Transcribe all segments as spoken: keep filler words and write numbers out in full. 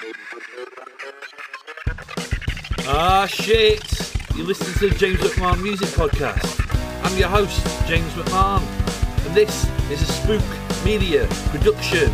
Ah, shit! You listen to the James McMahon Music Podcast. I'm your host, James McMahon, and this is a Spook Media production.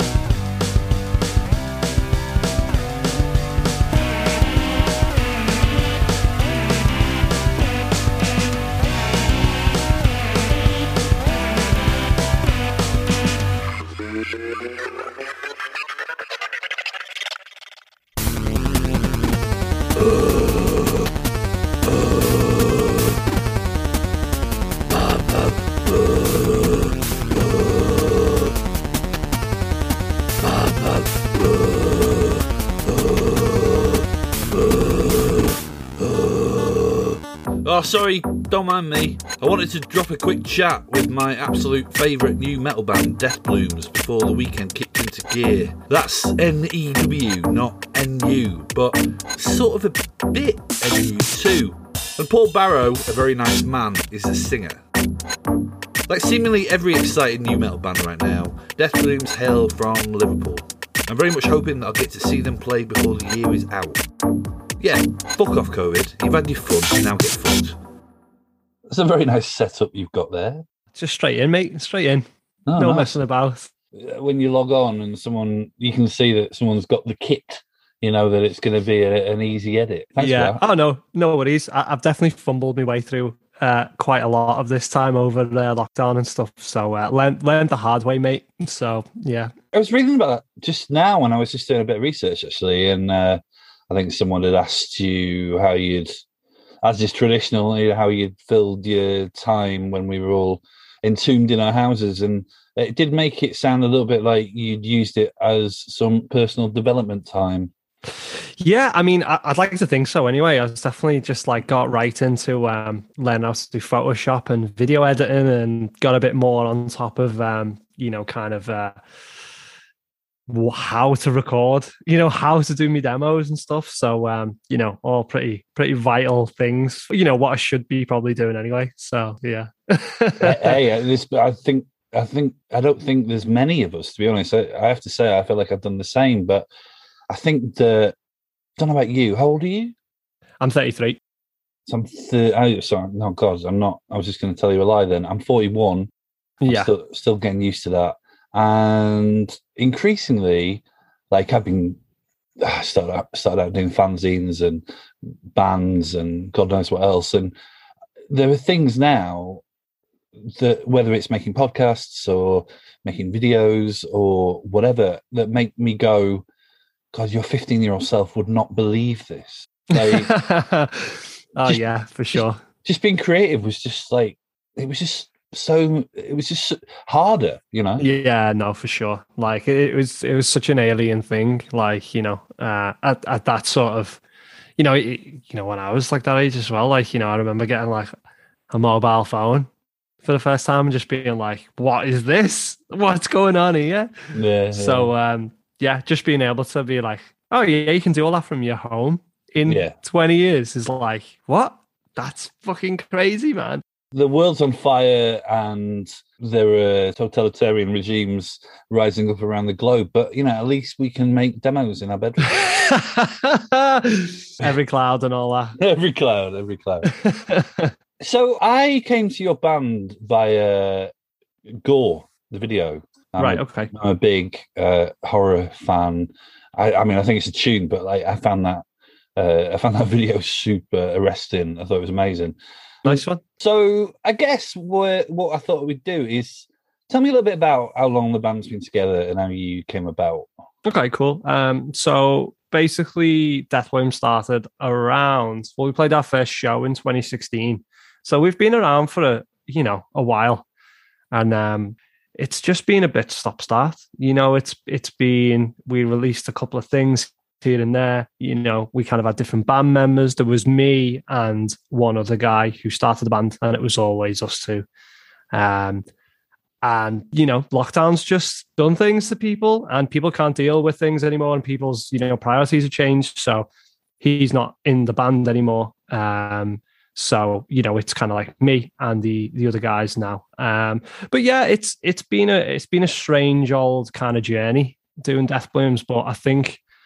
Oh, sorry, don't mind me. I wanted to drop a quick chat with my absolute favourite new metal band, Death Blooms, before the weekend kicked into gear. That's N E W, not N U, but sort of a bit N U too. And Paul Barrow, a very nice man, is the singer. Like seemingly every exciting new metal band right now, Death Blooms hail from Liverpool. I'm very much hoping that I'll get to see them play before the year is out. Yeah, fuck off COVID. You've had your fun, now get fucked. It's a very nice setup you've got there. Just straight in, mate. Straight in. Oh, no nice. messing about. When you log on and someone, you can see that someone's got the kit, you know, that it's going to be a, an easy edit. Thanks yeah. for that. Oh, no. No worries. I, I've definitely fumbled my way through uh, quite a lot of this time over uh, lockdown and stuff. So uh, learned, learned the hard way, mate. So, yeah. I was reading about that just now when I was just doing a bit of research, actually, and uh, I think someone had asked you how you'd, as is traditional, you know, how you'd filled your time when we were all entombed in our houses. And it did make it sound a little bit like you'd used it as some personal development time. Yeah, I mean, I, I'd like to think so anyway. I was definitely just like got right into um, learning how to do Photoshop and video editing and got a bit more on top of, um, you know, kind of... Uh, how to record, you know, how to do me demos and stuff. So, um, you know, all pretty, pretty vital things, you know, what I should be probably doing anyway. So, yeah. Hey, this, I think, I think, I don't think there's many of us, to be honest. I, I have to say, I feel like I've done the same, but I think that, I don't know about you. How old are you? I'm thirty-three. So I'm, th- I, sorry, no, God, I'm not, I was just going to tell you a lie then. I'm forty-one. I'm Yeah. Still, still getting used to that. And increasingly, like I've been I started out, started out doing fanzines and bands and God knows what else. And there are things now that, whether it's making podcasts or making videos or whatever, that make me go, God, your fifteen-year-old self would not believe this. Like, oh, just, yeah, for sure. Just, just being creative was just like, it was just so it was just harder, you know. Yeah, no, for sure. Like it was, it was such an alien thing. Like, you know, uh, at at that sort of, you know, it, you know, when I was like that age as well. Like, you know, I remember getting like a mobile phone for the first time and just being like, "What is this? What's going on here?" Yeah. So, yeah. um, yeah, just being able to be like, "Oh yeah, you can do all that from your home in yeah. twenty years," is like, what? That's fucking crazy, man. The world's on fire and there are totalitarian regimes rising up around the globe. But, you know, at least we can make demos in our bedroom. Every cloud and all that. Every cloud, every cloud. So I came to your band via Gore, the video. I'm right, a, okay. I'm a big uh, horror fan. I, I mean, I think it's a tune, but like I found that uh, I found that video super arresting. I thought it was amazing. Nice one. So I guess what, what I thought we'd do is tell me a little bit about how long the band's been together and how you came about. Okay, cool. Um, so basically, Death Blooms started around, well, we played our first show in twenty sixteen. So we've been around for a, you know, a while. And um, it's just been a bit stop-start. You know, it's it's been, we released a couple of things here and there. You know, we kind of had different band members. There was me and one other guy who started the band, and it was always us two. Um, and, you know, lockdown's just done things to people, and people can't deal with things anymore, and people's, you know, priorities have changed. So he's not in the band anymore. Um, so, you know, it's kind of like me and the the other guys now. Um, but yeah, it's it's been a it's been a strange old kind of journey doing Death Blooms, but I think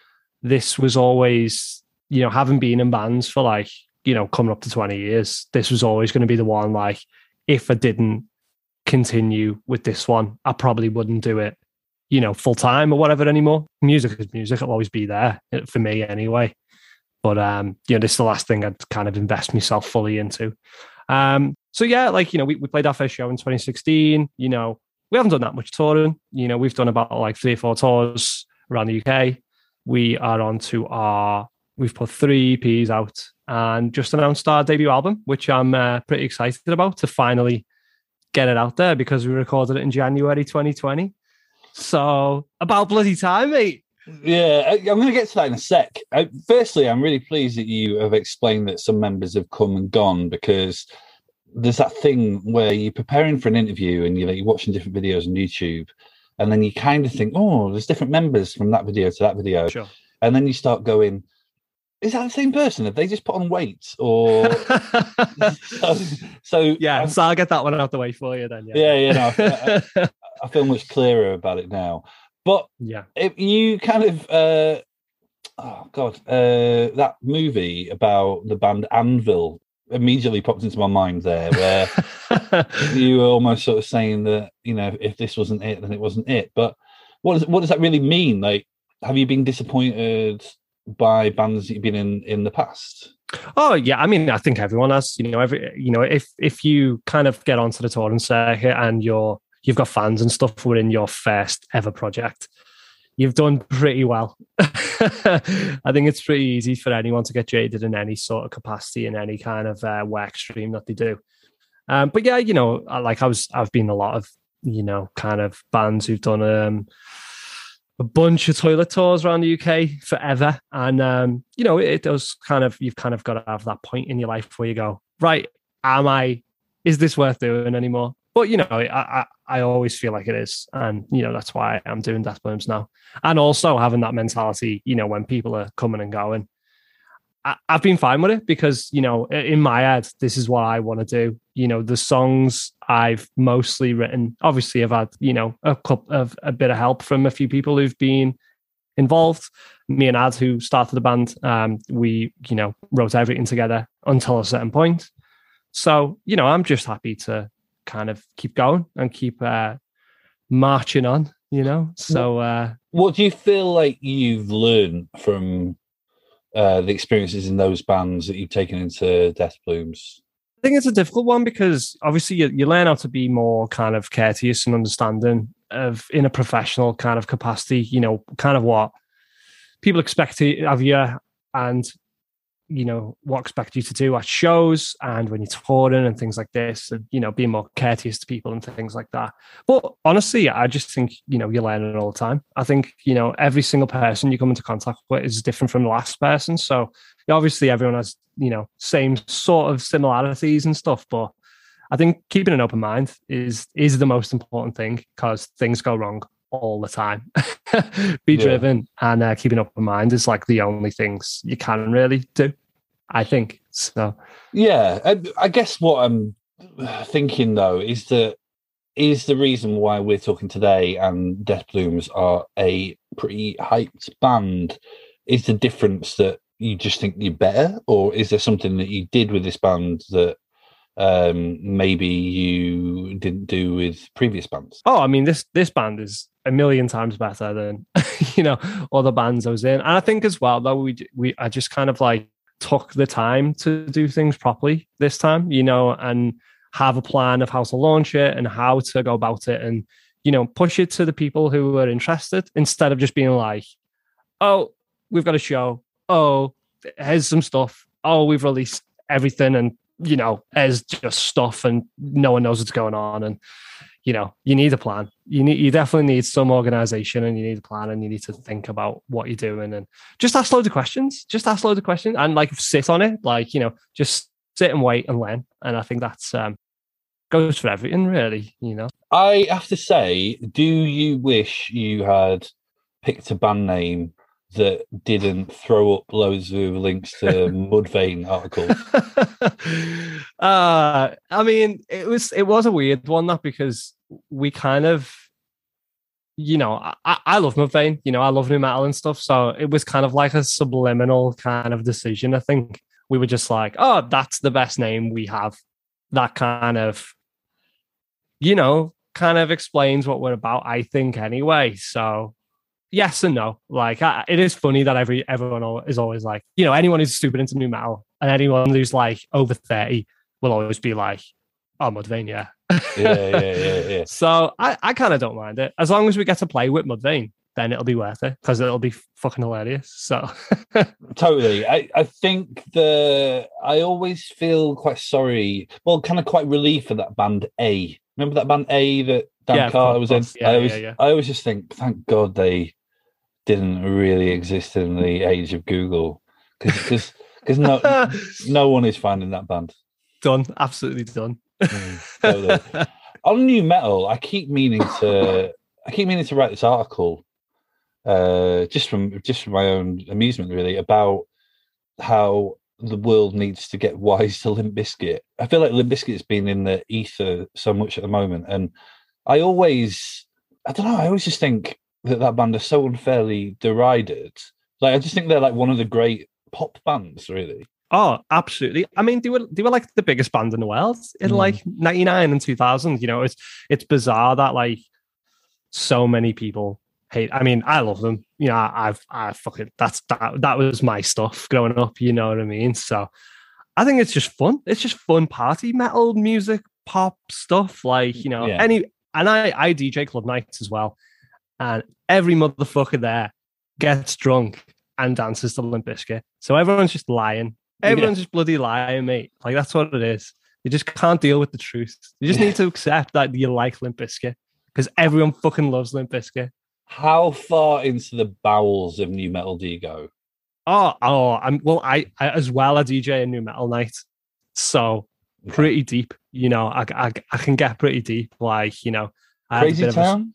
this was always, you know, having been in bands for like, you know, coming up to twenty years, this was always going to be the one, like, if I didn't continue with this one, I probably wouldn't do it, you know, full time or whatever anymore. Music is music. It'll always be there for me anyway. But, um, you know, this is the last thing I'd kind of invest myself fully into. Um, so yeah, like, you know, we, we played our first show in twenty sixteen, you know, we haven't done that much touring. You know, we've done about like three or four tours around the U K. We are on to our, we've put three E Ps out and just announced our debut album, which I'm uh, pretty excited about to finally get it out there because we recorded it in January twenty twenty. So about bloody time, mate. Yeah, I- I'm going to get to that in a sec. Uh, firstly, I'm really pleased that you have explained that some members have come and gone, because there's that thing where you're preparing for an interview and you're, like, you're watching different videos on YouTube, and then you kind of think, oh, there's different members from that video to that video. Sure. And then you start going, is that the same person? Have they just put on weight? Or so, so yeah, I'm- so I'll get that one out the way for you then. Yeah, yeah, yeah, no, I, I, I feel much clearer about it now. But yeah. if you kind of, uh, oh God, uh, that movie about the band Anvil immediately popped into my mind there, where you were almost sort of saying that, you know, if this wasn't it, then it wasn't it. But what does what does that really mean? Like, have you been disappointed by bands that you've been in in the past? Oh yeah, I mean, I think everyone has. You know, every you know, if if you kind of get onto the touring circuit and you're you've got fans and stuff who are in your first ever project, you've done pretty well. I think it's pretty easy for anyone to get jaded in any sort of capacity in any kind of uh, work stream that they do. Um, but yeah, you know, like I was, I've been a lot of, you know, kind of bands who've done um, a bunch of toilet tours around the U K forever. And, um, you know, it does kind of, you've kind of got to have that point in your life where you go, right, am I, is this worth doing anymore? But, you know, I, I, I always feel like it is. And, you know, that's why I'm doing Death Blooms now. And also having that mentality, you know, when people are coming and going, I, I've been fine with it because, you know, in my head, this is what I want to do. You know, the songs I've mostly written, obviously I've had, you know, a couple of a bit of help from a few people who've been involved. Me and Ad, who started the band, um, we, you know, wrote everything together until a certain point. So, you know, I'm just happy to kind of keep going and keep uh, marching on, you know. So uh, what do you feel like you've learned from uh, the experiences in those bands that you've taken into Death Blooms? I think it's a difficult one because obviously you, you learn how to be more kind of courteous and understanding of in a professional kind of capacity, you know, kind of what people expect of you and, you know, what expect you to do at shows and when you're touring and things like this, and, you know, being more courteous to people and things like that. But honestly, I just think, you know, you're learning all the time. I think, you know, every single person you come into contact with is different from the last person. So obviously everyone has, you know, same sort of similarities and stuff. But I think keeping an open mind is, is the most important thing because things go wrong all the time. Be driven yeah. and uh, keeping an open mind is like the only things you can really do, I think. So yeah, I, I guess what I'm thinking though is that is the reason why we're talking today and Death Blooms are a pretty hyped band is the difference that you just think you're better, or is there something that you did with this band that um maybe you didn't do with previous bands? Oh, I mean, this this band is a million times better than you know other bands I was in, and I think as well though we we I just kind of like took the time to do things properly this time, you know, and have a plan of how to launch it and how to go about it, and you know push it to the people who are interested instead of just being like, oh, we've got a show, oh, here's some stuff, oh, we've released everything, and you know, as just stuff and no one knows what's going on. And, you know, you need a plan. You need, you definitely need some organization and you need a plan and you need to think about what you're doing and just ask loads of questions, just ask loads of questions and like sit on it. Like, you know, just sit and wait and learn. And I think that's, um, goes for everything really, you know. I have to say, do you wish you had picked a band name that didn't throw up loads of links to Mudvayne articles? uh, I mean, it was it was a weird one, that because we kind of you know, I, I love Mudvayne, you know, I love nu metal and stuff. So it was kind of like a subliminal kind of decision. I think we were just like, oh, that's the best name we have. That kind of, you know, kind of explains what we're about, I think, anyway. So yes and no. Like, I, it is funny that every everyone is always like, you know, anyone who's stupid into nu metal and anyone who's like over thirty will always be like, oh, Mudvayne, yeah. yeah, yeah, yeah, yeah. So I, I kind of don't mind it. As long as we get to play with Mudvayne, then it'll be worth it because it'll be fucking hilarious. So totally. I, I think the I always feel quite sorry, well, kind of quite relieved for that band A. Remember that band A that Dan Yeah, Carter was in? yeah, I always yeah, yeah. I always just think, thank God they didn't really exist in the age of Google. Because because no no one is finding that band. Done. Absolutely done. Mm, totally. On nu metal, I keep meaning to I keep meaning to write this article, uh, just from just from my own amusement, really, about how the world needs to get wise to Limp Bizkit. I feel like Limp Bizkit's been in the ether so much at the moment, and I always, I don't know, I always just think that that band is so unfairly derided. Like, I just think they're like one of the great pop bands, really. Oh, absolutely. I mean, they were they were like the biggest band in the world in mm. like ninety-nine and two thousand. You know, it's it's bizarre that like so many people hate. I mean, I love them. You know, I've I fucking that's that that was my stuff growing up. You know what I mean? So I think it's just fun. It's just fun party metal music, pop stuff. Like, you know, yeah. any and I I D J club nights as well, and every motherfucker there gets drunk and dances to Limp Bizkit. So everyone's just lying. Everyone's yeah. just bloody lying, mate. Like, that's what it is. You just can't deal with the truth. You just need to accept that you like Limp Bizkit because everyone fucking loves Limp Bizkit. How far into the bowels of nu metal do you go? Oh, oh, I'm well. I, I as well a D J a nu metal night, so okay. pretty deep. You know, I, I I can get pretty deep. Like, you know, Crazy Town.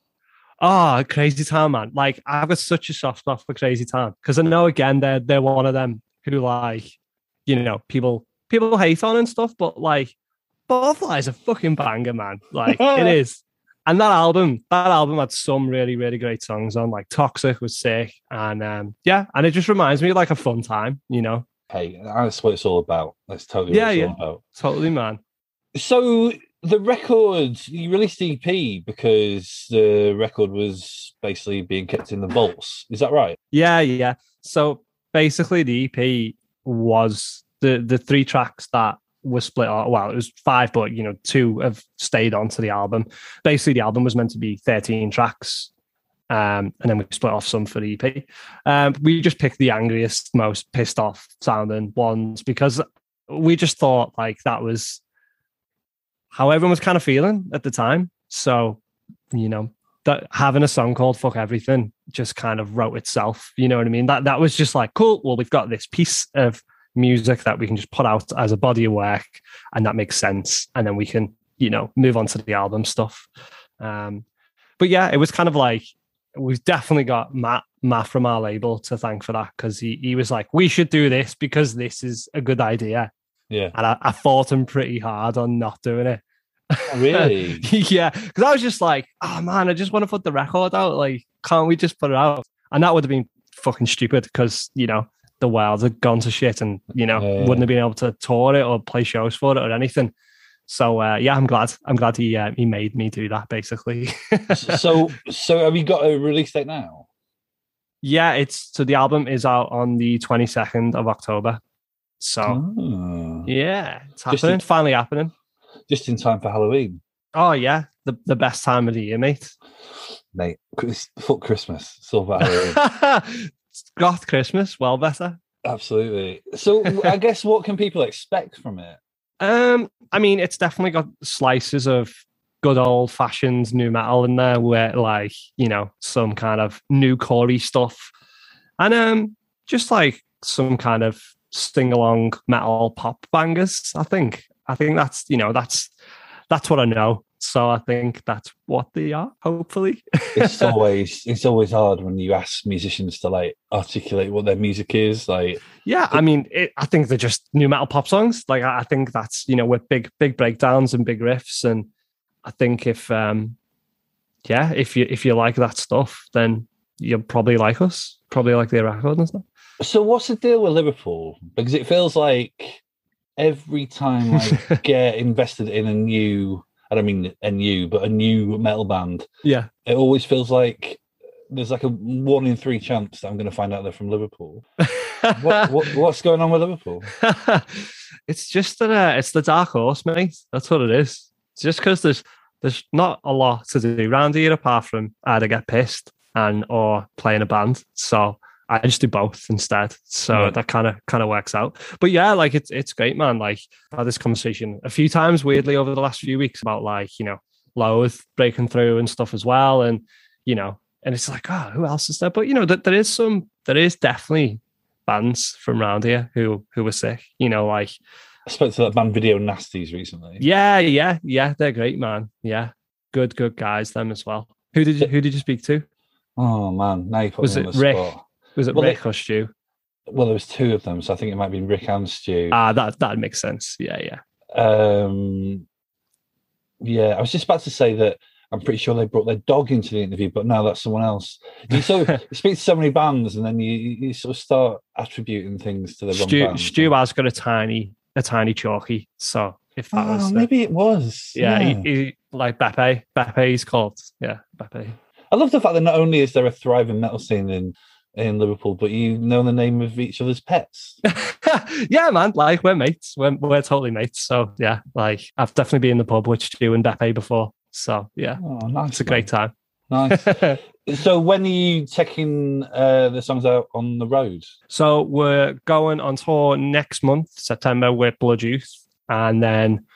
Oh, Crazy Town, man! Like, I've got such a soft spot for Crazy Town because I know again they're they're one of them who, like, you know, people people hate on and stuff, but like, Butterfly is a fucking banger, man. Like, it is. And that album, that album had some really, really great songs on. Like, Toxic was sick, and um, yeah, and it just reminds me of like a fun time, you know. Hey, that's what it's all about. That's totally yeah, what it's yeah, all about. Totally, man. So the record, you released the E P because the record was basically being kept in the vaults. Is that right? Yeah, yeah. So basically, the E P was the the three tracks that were split off. Well, it was five, but you know, two have stayed onto the album. Basically, the album was meant to be thirteen tracks, um, and then we split off some for the E P. Um, we just picked the angriest, most pissed off sounding ones because we just thought like that was how everyone was kind of feeling at the time. So, you know, that having a song called Fuck Everything just kind of wrote itself. You know what I mean? That that was just like, cool, well, we've got this piece of music that we can just put out as a body of work, and that makes sense. And then we can, you know, move on to the album stuff. Um, but yeah, it was kind of like, we've definitely got Matt, Matt from our label to thank for that, because he, he was like, we should do this because this is a good idea. Yeah. And I, I fought him pretty hard on not doing it. Oh, really? Yeah, because I was just like, oh man, I just want to put the record out. Like, can't we just put it out? And that would have been fucking stupid because, you know, the world had gone to shit and, you know, yeah. wouldn't have been able to tour it or play shows for it or anything. So uh, yeah, I'm glad. I'm glad he uh, he made me do that, basically. so so have you got a release date now? Yeah, it's so the album is out on the twenty-second of October. So oh. yeah, it's happening. In, Finally happening. Just in time for Halloween. Oh yeah, the the best time of the year, mate. Mate, fuck Christmas. It's all about Halloween. Goth Christmas, well better. Absolutely. So I guess what can people expect from it? Um, I mean, it's definitely got slices of good old fashioned nu metal in there, where like, you know, some kind of new Corey stuff, and um, just like some kind of sing along metal pop bangers. I think. I think that's you know that's that's what I know. So I think that's what they are. Hopefully, it's always it's always hard when you ask musicians to like articulate what their music is. Like, yeah, I mean, it, I think they're just nu metal pop songs. Like, I think that's you know with big big breakdowns and big riffs. And I think if um, yeah, if you if you like that stuff, then you'll probably like us, probably like the record and stuff. So what's the deal with Liverpool? Because it feels like every time I get invested in a new, I don't mean a new, but a new metal band, Yeah, it always feels like there's like a one in three chance that I'm going to find out they're from Liverpool. what, what what's going on with Liverpool? It's just that uh, it's the dark horse, mate. That's what it is. It's just because there's there's not a lot to do around here apart from either get pissed and or play in a band. So I just do both instead. So Yeah. that kind of kind of works out. But yeah, like it's it's great, man. Like I had this conversation a few times weirdly over the last few weeks about like, you know, Loathe breaking through and stuff as well. And, you know, and it's like, oh, who else is there? But you know, that there is some there is definitely bands from around here who who were sick, you know, like I spoke to that band Video Nasties recently. yeah, yeah, yeah, they're great, man. Yeah, good, good guys, them as well. Who did you who did you speak to? Oh man, now you put Was me it on the Rick? spot. Was it Well, Rick they- or Stu? Well, there was two of them, so I think it might be Rick and Stu. Ah, that that makes sense. Yeah, yeah. Um, yeah, I was just about to say that I'm pretty sure they brought their dog into the interview, but no, that's someone else. You so you speak to so many bands, and then you, you sort of start attributing things to the wrong Stu band. Stu has got a tiny a tiny chalky. So if that Oh, was the- maybe it was. yeah, Yeah. He, he, like Beppe. Beppe he's called. Yeah, Beppe. I love the fact that not only is there a thriving metal scene in in Liverpool, but you know the name of each other's pets. Yeah, man. Like we're mates. We're we're totally mates. So yeah, like I've definitely been in the pub with Stu and Beppe before. So yeah, Oh, nice! it's a great time. Nice. So when are you taking uh, the songs out on the road? So we're going on tour next month, September, with Blood Youth, and then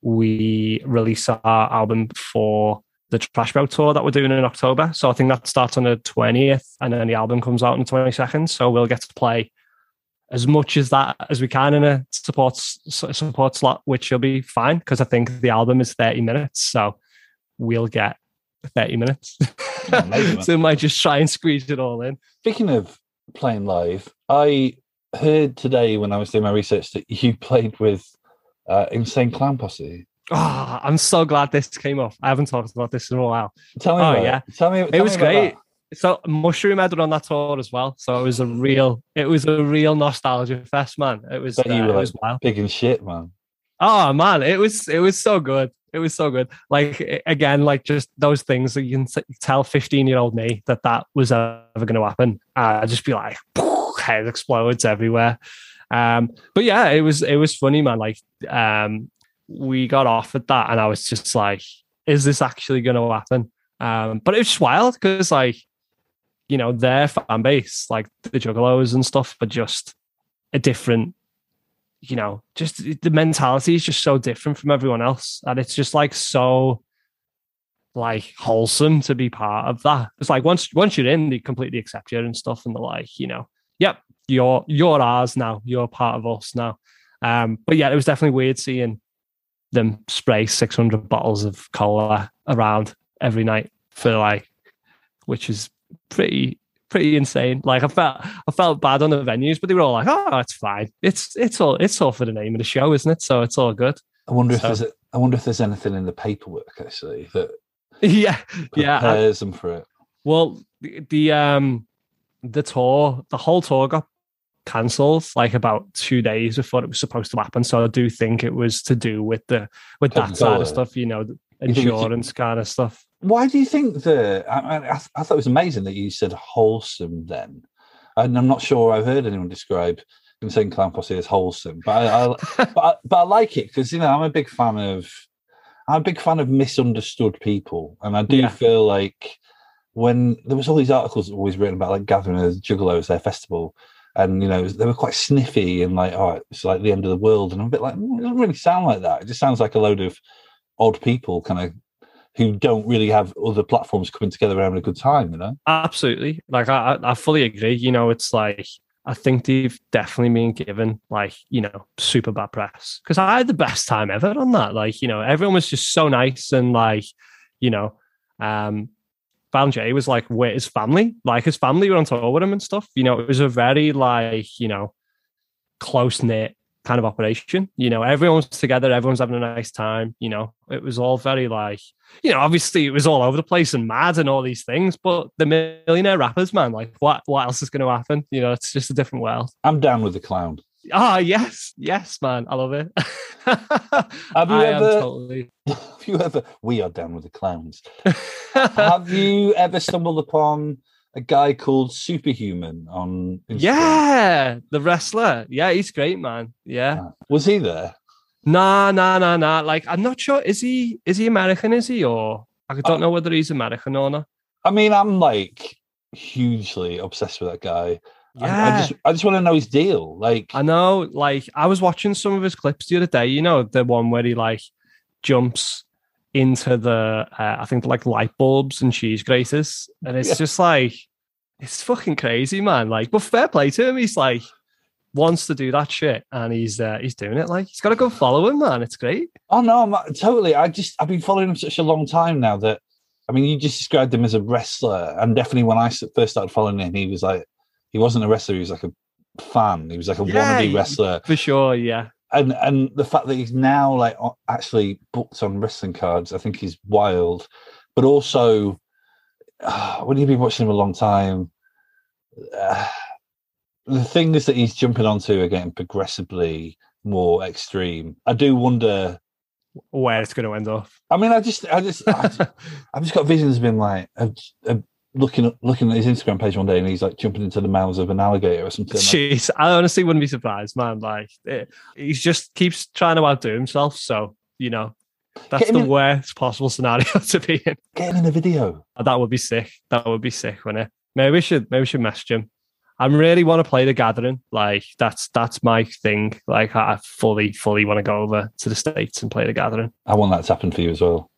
we release our album for the Trash Boat tour that we're doing in October. So I think that starts on the twentieth, and then the album comes out on the twenty-second. So we'll get to play as much as that as we can in a support support slot, which will be fine because I think the album is thirty minutes. So we'll get thirty minutes. Oh, amazing. So we might just try and squeeze it all in. Speaking of playing live, I heard today when I was doing my research that you played with uh, Insane Clown Posse. Oh, I'm so glad this came off. I haven't talked about this in a while. Tell me, Oh, about yeah. it. Tell me, tell It was me about great. that. So Mushroom Head were on that tour as well. So it was a real, it was a real nostalgia fest, man. It was, Bet you uh, were it was like wild. big and shit, man. Oh man, it was, it was so good. It was so good. Like a- again, like just those things that you can s- tell fifteen year old me that that was ever going to happen. Uh, I'd just be like, head explodes everywhere. Um, but yeah, it was, it was funny, man. Like, um, we got offered that, and I was just like, "Is this actually going to happen?" Um, but it was just wild because, like, you know, their fan base, like the Juggalos and stuff, are just a different. You know, just the mentality is just so different from everyone else, and it's just like so, like wholesome to be part of that. It's like once once you're in, they completely accept you and stuff, and they're like, you know, yep, you're you're ours now, you're part of us now. Um, but yeah, it was definitely weird seeing them spray six hundred bottles of cola around every night for like, which is pretty pretty insane. Like I felt I felt bad on the venues, but they were all like, "Oh, it's fine. It's it's all it's all for the name of the show, isn't it? So it's all good." I wonder if So- there's a, I wonder if there's anything in the paperwork actually that yeah, yeah. I- prepares them for it. well, the, the um the tour, the whole tour got cancelled like about two days before it was supposed to happen. So I do think it was to do with the with that side Coca-Cola. of stuff, you know, the You think it's- insurance kind of stuff. Why do you think the? I, I, I thought it was amazing that you said wholesome then, and I'm not sure I've heard anyone describe Insane Clown Posse as wholesome, but I, I but I, but I like it because you know I'm a big fan of I'm a big fan of misunderstood people, and I do Yeah. feel like when there was all these articles always written about like gathering as Juggalos their festival, and you know they were quite sniffy and like oh it's like the end of the world, and I'm a bit like "Mm, it doesn't really sound like that. It just sounds like a load of odd people kind of who don't really have other platforms coming together and having a good time, you know? Absolutely. Like I, I I fully agree. You know, it's like I think they've definitely been given like, you know, super bad press. Because I had the best time ever on that. Like, you know, everyone was just so nice and like, you know, um Van J was like with his family. Like his family were on tour with him and stuff. You know, it was a very like, you know, close knit kind of operation. You know, everyone's together, everyone's having a nice time. You know, it was all very like, you know, obviously it was all over the place and mad and all these things, but the millionaire rappers, man, like what, what else is going to happen? You know, it's just a different world. I'm down with the clown. Ah, yes, yes, man, I love it. Have you I ever? am totally... Have you ever? We are down with the clowns. Have you ever stumbled upon a guy called Superhuman on Instagram? Yeah, the wrestler. Yeah, he's great, man. Yeah. Was he there? Nah, nah, nah, nah. Like, I'm not sure. Is he? Is he American? Is he? Or I don't Oh. know whether he's American or not. I mean, I'm like hugely obsessed with that guy. I, I Yeah. just, I just want to know his deal. Like, I know, like, I was watching some of his clips the other day, you know, the one where he, like, jumps into the, uh, I think, like, light bulbs and cheese graters. And it's Yeah. just, like, it's fucking crazy, man. Like, but fair play to him. He's, like, wants to do that shit, and he's uh, he's doing it. Like, he's got to go follow him, man. It's great. oh no, I'm, totally. I just, I've been following him such a long time now that, I mean, you just described him as a wrestler. And definitely when I s- first started following him, he was like, he wasn't a wrestler. He was like a fan. He was like a Yeah, wannabe wrestler. For sure, yeah. And and the fact that he's now like o- actually booked on wrestling cards, I think is wild. But also, uh, when you've been watching him a long time, uh, the things that he's jumping onto are getting progressively more extreme. I do wonder. Where it's going to end up. I mean, I just, I just, I just I've just got visions of him like of, of looking at looking at his Instagram page one day, and he's like jumping into the mouths of an alligator or something. Like, Jeez, I honestly wouldn't be surprised, man. Like, it, he just keeps trying to outdo himself. So, you know, that's Get him the in- worst possible scenario to be in. get him in a video. That would be sick. That would be sick, wouldn't it? Maybe we should, maybe we should message him. I really want to play The Gathering. Like, that's that's my thing. Like, I fully, fully want to go over to the States and play The Gathering. I want that to happen for you as well.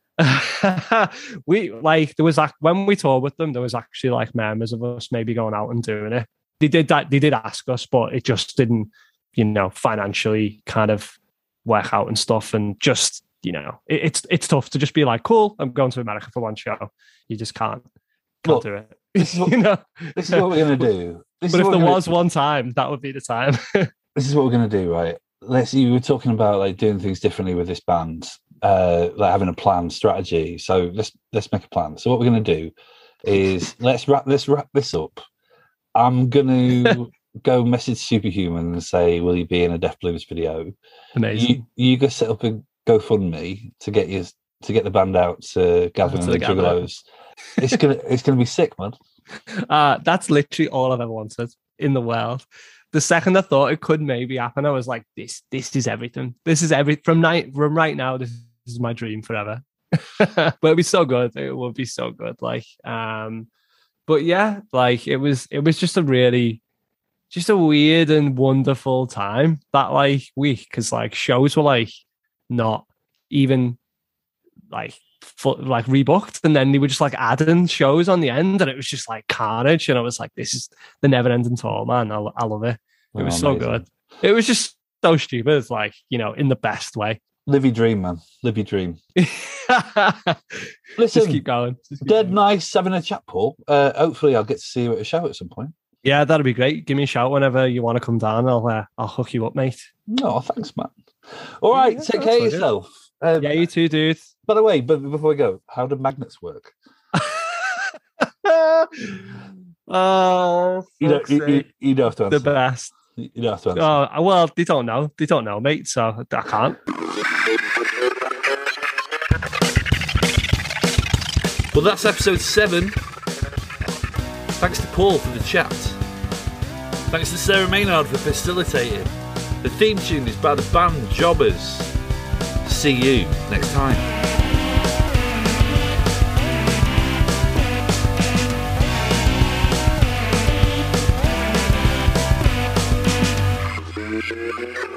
we like there was like when we toured with them, there was actually like members of us maybe going out and doing it. They did that. They did ask us, but it just didn't, you know, financially kind of work out and stuff. And just, you know, it, it's it's tough to just be like, cool, I'm going to America for one show. You just can't can't Look, do it. This is what, You know. this is what we're gonna do. This But is if what there we're was gonna, one time, that would be the time. this is what we're gonna do, right? Let's. You were talking about like doing things differently with this band, uh, like having a plan, strategy. So let's let's make a plan. So what we're gonna do is let's wrap let's wrap this up. I'm gonna go message Superhuman and say, "Will you be in a Death Blues video?" Amazing. You you go set up a GoFundMe to get you to get the band out to Gathering To and the the Gathering. Juggalos. It's gonna it's gonna be sick, man. Uh, that's literally all I've ever wanted in the world. The second I thought it could maybe happen, I was like, "This, this is everything. This is every from night from right now. This is my dream forever." But it'd be so good. It would be so good. Like, um, but yeah, like it was. It was just a really, just a weird and wonderful time that like week because like shows were like not even like. Full, like rebooked, and then they were just like adding shows on the end, and it was just like carnage. And I was like, "This is the never-ending tour, man. I, I love it. It was Oh, so amazing. good. It was just so stupid. It's like, you know, in the best way. Live your dream, man. Live your dream. just Listen, keep going. Just keep dead going. nice having a chat, Paul. Uh, hopefully, I'll get to see you at a show at some point. Yeah, that'd be great. Give me a shout whenever you want to come down. I'll uh, I'll hook you up, mate. No, thanks, man. All right, Yeah, take that's care of all good. yourself. Um, Yeah, you too, dude. By the way, but before we go, how do magnets work? Oh, You don't, fuck's you, you, sake. you don't have to The answer. best. You don't have to answer. Oh well, they don't know. They don't know, mate. So I can't. Well, that's episode seven. Thanks to Paul for the chat. Thanks to Sarah Maynard for facilitating. The theme tune is by the band Jobbers. See you next time.